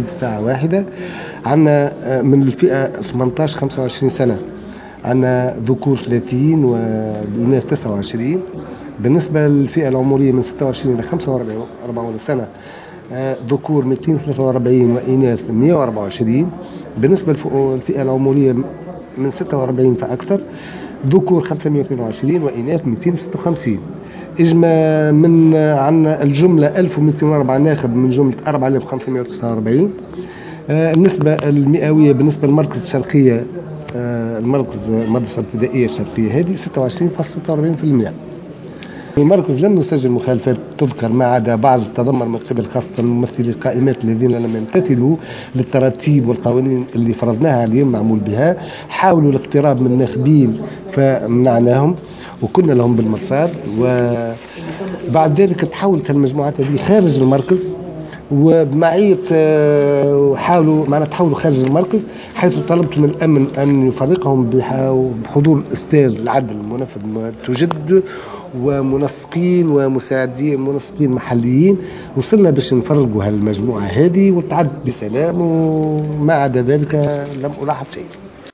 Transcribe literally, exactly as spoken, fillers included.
الساعة واحدة. عندنا من الفئة ثمانية عشر خمسة وعشرين سنة عندنا ذكور ثلاثين وإناث تسعة وعشرين. بالنسبة للفئة العمرية من ستة وعشرين إلى خمسة وأربعين سنة ذكور مئتين وثلاثة وأربعين وإناث مئة وأربعة وعشرين. بالنسبة للفئة العمرية من ستة وأربعين فأكثر ذكور خمسمئة واثنين وعشرين وإناث مئتين وستة وخمسين. إجماع من عندنا الجملة ألف ومئتين وأربعة ناخب من جملة أربعة آلاف وخمسمئة وتسعة وأربعين. النسبة المئوية بالنسبة للمركز الشرقية، المركز المدرسة الابتدائية الشرقية هذه ستة وعشرين فاصلة ستة وأربعين بالمئة. المركز لم نسجل مخالفات تذكر ما عدا بعض تذمر من قبل خاصة ممثلي القائمات الذين لم يمتثلوا للتراتيب والقوانين اللي فرضناها عليهم معمول بها. حاولوا الاقتراب من الناخبين فمنعناهم وكنا لهم بالمرصاد، وبعد ذلك تحولت المجموعات هذه خارج المركز وبمعية حاولوا معنا تحولوا خارج المركز، حيث طلبت من الأمن أن يفرقهم بحضور أستاذ العدل المنفذ تجد ومنسقين ومساعدين منسقين محليين. وصلنا باش نفرقوا هالمجموعة هذه وتعد بسلام، وما عدا ذلك لم ألاحظ شيء.